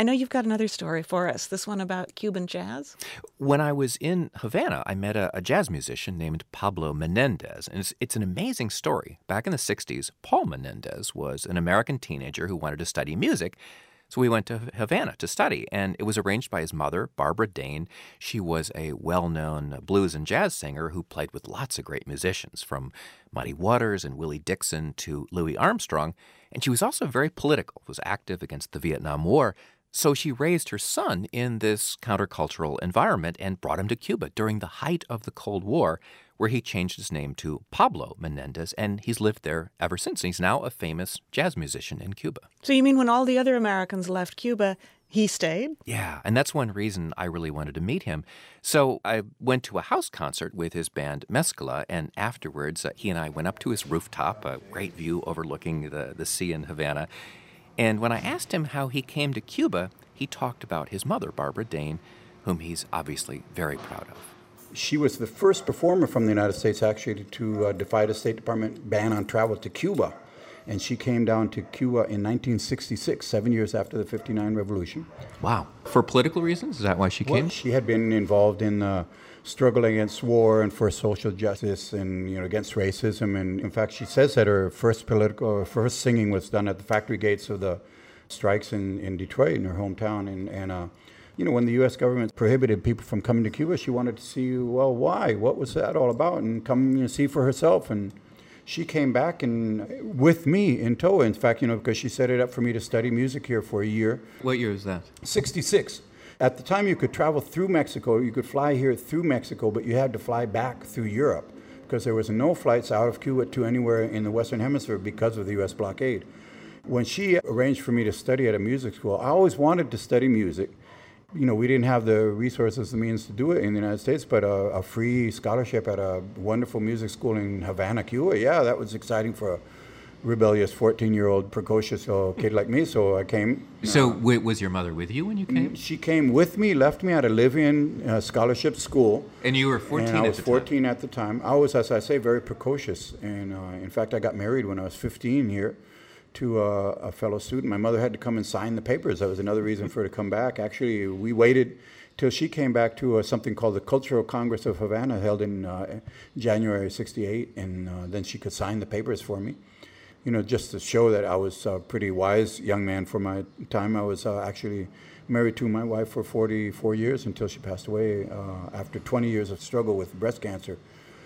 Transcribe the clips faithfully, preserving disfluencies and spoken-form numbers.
I know you've got another story for us, this one about Cuban jazz. When I was in Havana, I met a, a jazz musician named Pablo Menendez, and it's, it's an amazing story. Back in the sixties, Paul Menendez was an American teenager who wanted to study music, so we went to Havana to study, and it was arranged by his mother, Barbara Dane. She was a well-known blues and jazz singer who played with lots of great musicians, from Muddy Waters and Willie Dixon to Louis Armstrong, and she was also very political, was active against the Vietnam War. So she raised her son in this countercultural environment and brought him to Cuba during the height of the Cold War, where he changed his name to Pablo Menendez, and he's lived there ever since. He's now a famous jazz musician in Cuba. So you mean when all the other Americans left Cuba, he stayed? Yeah, and that's one reason I really wanted to meet him. So I went to a house concert with his band Mezcla, and afterwards uh, he and I went up to his rooftop, a great view overlooking the, the sea in Havana. And when I asked him how he came to Cuba, he talked about his mother, Barbara Dane, whom he's obviously very proud of. She was the first performer from the United States, actually, to uh, defy the State Department ban on travel to Cuba. And she came down to Cuba in nineteen sixty-six, seven years after the fifty-nine revolution. Wow. For political reasons? Is that why she came? Well, she had been involved in the struggle against war and for social justice and, you know, against racism. And in fact, she says that her first political, her first singing was done at the factory gates of the strikes in, in Detroit, in her hometown. And, and uh, you know, when the U S government prohibited people from coming to Cuba, she wanted to see, well, why? What was that all about? And come, you know, see for herself. And she came back and with me in tow, in fact, you know, because she set it up for me to study music here for a year. What year was that? sixty-six. At the time, you could travel through Mexico. You could fly here through Mexico, but you had to fly back through Europe because there was no flights out of Cuba to anywhere in the Western Hemisphere because of the U S blockade. When she arranged for me to study at a music school, I always wanted to study music. You know, we didn't have the resources, the means to do it in the United States, but a, a free scholarship at a wonderful music school in Havana, Cuba, yeah, that was exciting for a rebellious fourteen-year-old precocious little kid like me, so I came. So uh, w- was your mother with you when you came? She came with me, left me at a live-in uh, scholarship school. And you were fourteen and I was at the fourteen time. at the time. I was, as I say, very precocious, and uh, in fact, I got married when I was fifteen here to uh, a fellow student. My mother had to come and sign the papers. That was another reason for her to come back. Actually, we waited till she came back to uh, something called the Cultural Congress of Havana, held in uh, January sixty-eight, and uh, then she could sign the papers for me. You know, just to show that I was a pretty wise young man for my time. I was uh, actually married to my wife for forty-four years until she passed away uh, after twenty years of struggle with breast cancer.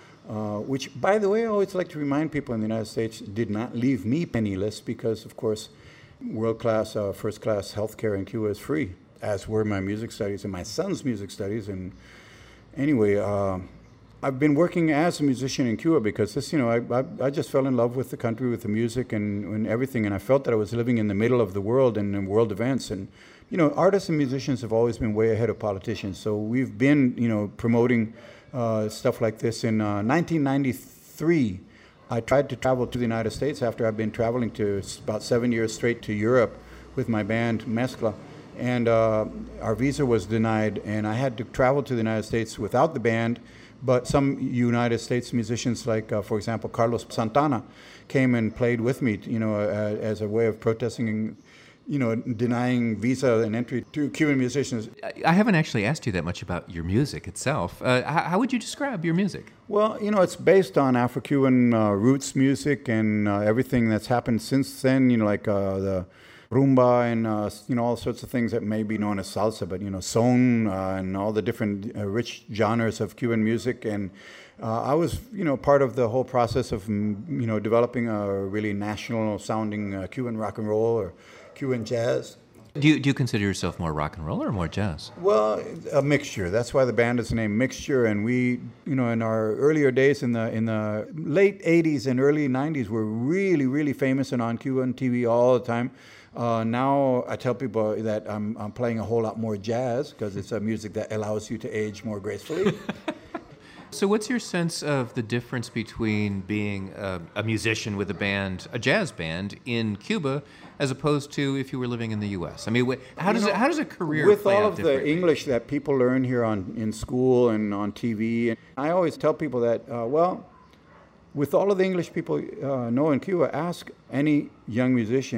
Uh, which, by the way, I always like to remind people in the United States did not leave me penniless because, of course, world-class, uh, first-class healthcare in Cuba is free, as were my music studies and my son's music studies. And anyway, uh, I've been working as a musician in Cuba because this, you know, I, I, I just fell in love with the country, with the music and, and everything, and I felt that I was living in the middle of the world and in world events. And, you know, artists and musicians have always been way ahead of politicians, so we've been, you know, promoting Uh, stuff like this. In uh, nineteen ninety-three, I tried to travel to the United States after I've been traveling to about seven years straight to Europe with my band Mezcla, and uh, our visa was denied, and I had to travel to the United States without the band. But some United States musicians, like uh, for example Carlos Santana, came and played with me, you know, uh, as a way of protesting, you know, denying visa and entry to Cuban musicians. I haven't actually asked you that much about your music itself. Uh, how, how would you describe your music? Well, you know, it's based on Afro-Cuban uh, roots music and uh, everything that's happened since then, you know, like uh, the rumba and, uh, you know, all sorts of things that may be known as salsa, but, you know, son uh, and all the different uh, rich genres of Cuban music. And uh, I was, you know, part of the whole process of, you know, developing a really national-sounding uh, Cuban rock and roll or Cuban jazz. Do you, do you consider yourself more rock and roll or more jazz? Well, a mixture. That's why the band is named Mixture. And we, you know, in our earlier days, in the in the late eighties and early nineties, were really, really famous and on Cuban T V all the time. Uh, now I tell people that I'm, I'm playing a whole lot more jazz because it's a music that allows you to age more gracefully. So what's your sense of the difference between being a, a musician with a band, a jazz band, in Cuba, as opposed to if you were living in the U S? I mean, wh- how does You know, it, how does a career with play all out of the differently? English that people learn here on in school and on T V? And I always tell people that, uh, well, with all of the English people uh, know in Cuba, ask any young musician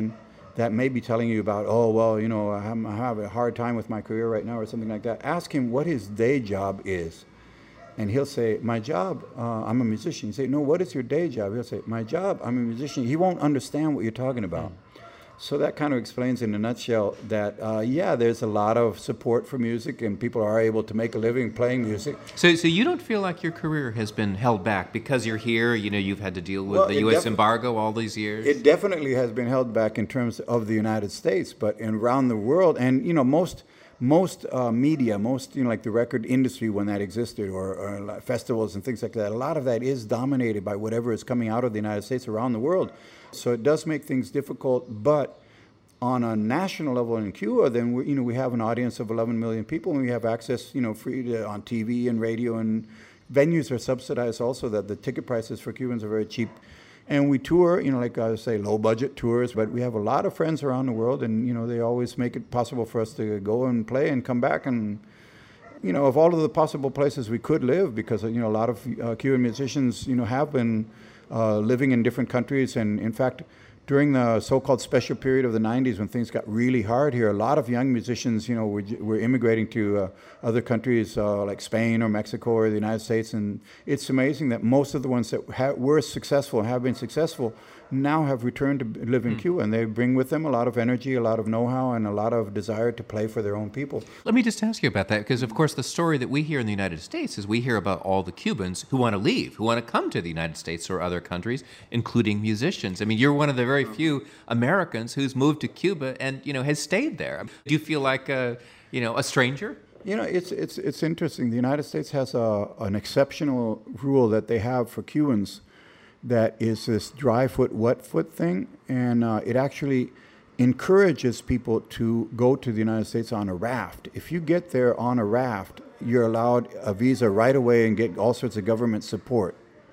that may be telling you about, oh, well, you know, I'm, I have a hard time with my career right now or something like that. Ask him what his day job is. And he'll say, my job, uh, I'm a musician. You say, no, what is your day job? He'll say, my job, I'm a musician. He won't understand what you're talking about. So that kind of explains in a nutshell that, uh, yeah, there's a lot of support for music and people are able to make a living playing music. So so you don't feel like your career has been held back because you're here, you know, you've had to deal with Well, the it U S defi- embargo all these years? It definitely has been held back in terms of the United States, but in around the world, and, you know, most most uh, media, most, you know, like the record industry when that existed, or, or like festivals and things like that, a lot of that is dominated by whatever is coming out of the United States around the world. So it does make things difficult, but on a national level in Cuba, then we, you know, we have an audience of eleven million people, and we have access, you know, free to, on T V and radio, and venues are subsidized also. That the ticket prices for Cubans are very cheap, and we tour, you know, like I say, low budget tours. But we have a lot of friends around the world, and you know, they always make it possible for us to go and play and come back, and you know, of all of the possible places we could live, because you know, a lot of uh, Cuban musicians, you know, have been uh, living in different countries, and in fact, during the so-called special period of the nineties, when things got really hard here, a lot of young musicians, you know, were, were immigrating to uh, other countries uh, like Spain or Mexico or the United States. And it's amazing that most of the ones that ha- were successful and have been successful now have returned to live in mm. Cuba. And they bring with them a lot of energy, a lot of know-how, and a lot of desire to play for their own people. Let me just ask you about that, because, of course, the story that we hear in the United States is we hear about all the Cubans who want to leave, who want to come to the United States or other countries, including musicians. I mean, you're one of the very few Americans who's moved to Cuba and, you know, has stayed there. Do you feel like, a, you know, a stranger? You know, it's it's it's interesting. The United States has a, an exceptional rule that they have for Cubans that is this dry foot, wet foot thing, and uh, it actually encourages people to go to the United States on a raft. If you get there on a raft, you're allowed a visa right away and get all sorts of government support.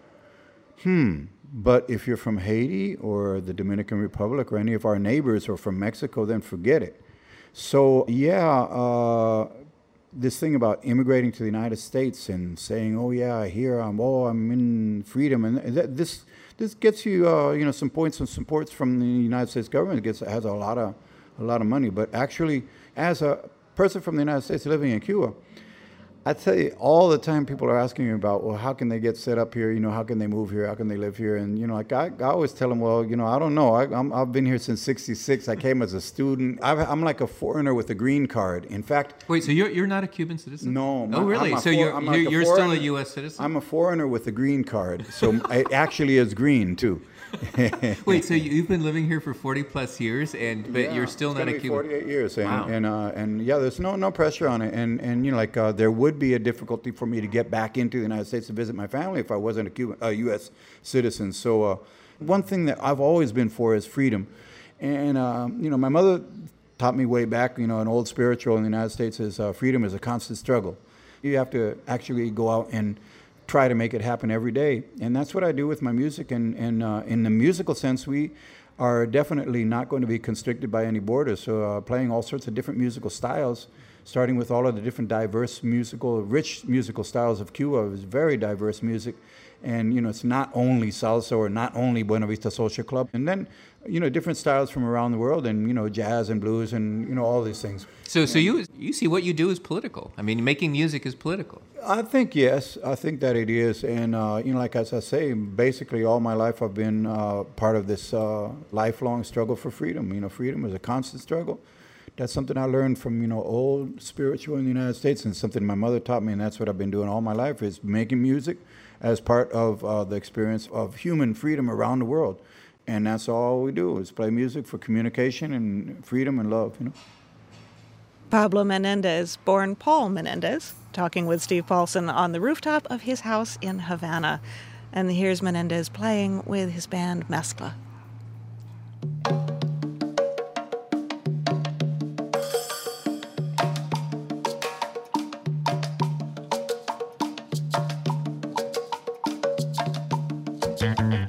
Hmm. But if you're from Haiti or the Dominican Republic or any of our neighbors or from Mexico, then forget it. So, yeah, uh, this thing about immigrating to the United States and saying, oh, yeah, here I'm, oh, I'm in freedom. And th- this this gets you, uh, you know, some points and supports from the United States government. It gets, has a lot of a lot of money. But actually, as a person from the United States living in Cuba, I tell you, all the time people are asking me about, well, how can they get set up here? You know, how can they move here? How can they live here? And, you know, like I, I always tell them, well, you know, I don't know. I, I'm, I've been here since sixty-six. I came as a student. I've, I'm like a foreigner with a green card. In fact. Wait, so you're, you're not a Cuban citizen? No. Oh, really? So for, you're, you're, like you're still a U S citizen? I'm a foreigner with a green card. So it actually is green, too. Wait, so you've been living here for forty plus years, and but yeah, you're still it's not a be Cuban? forty-eight years, and wow. and uh, and yeah, there's no no pressure on it, and and you know, like uh, there would be a difficulty for me to get back into the United States to visit my family if I wasn't a Cuban, a U S citizen. So uh, one thing that I've always been for is freedom, and uh, you know, my mother taught me way back, you know, an old spiritual in the United States is uh, freedom is a constant struggle. You have to actually go out and try to make it happen every day. And that's what I do with my music. And, and uh, in the musical sense, we are definitely not going to be constricted by any borders. So uh, playing all sorts of different musical styles, starting with all of the different diverse musical, rich musical styles of Cuba. It's very diverse music. And, you know, it's not only salsa or not only Buena Vista Social Club. And then, you know, different styles from around the world and, you know, jazz and blues and, you know, all these things. So so you you see what you do is political. I mean, making music is political. I think, yes. I think that it is. And, uh, you know, like as I say, basically all my life I've been uh, part of this uh, lifelong struggle for freedom. You know, freedom is a constant struggle. That's something I learned from, you know, old spiritual in the United States, and something my mother taught me, and that's what I've been doing all my life, is making music as part of uh, the experience of human freedom around the world. And that's all we do, is play music for communication and freedom and love, you know. Pablo Menendez, born Paul Menendez, talking with Steve Paulson on the rooftop of his house in Havana. And here's Menendez playing with his band Mezcla. Thank you.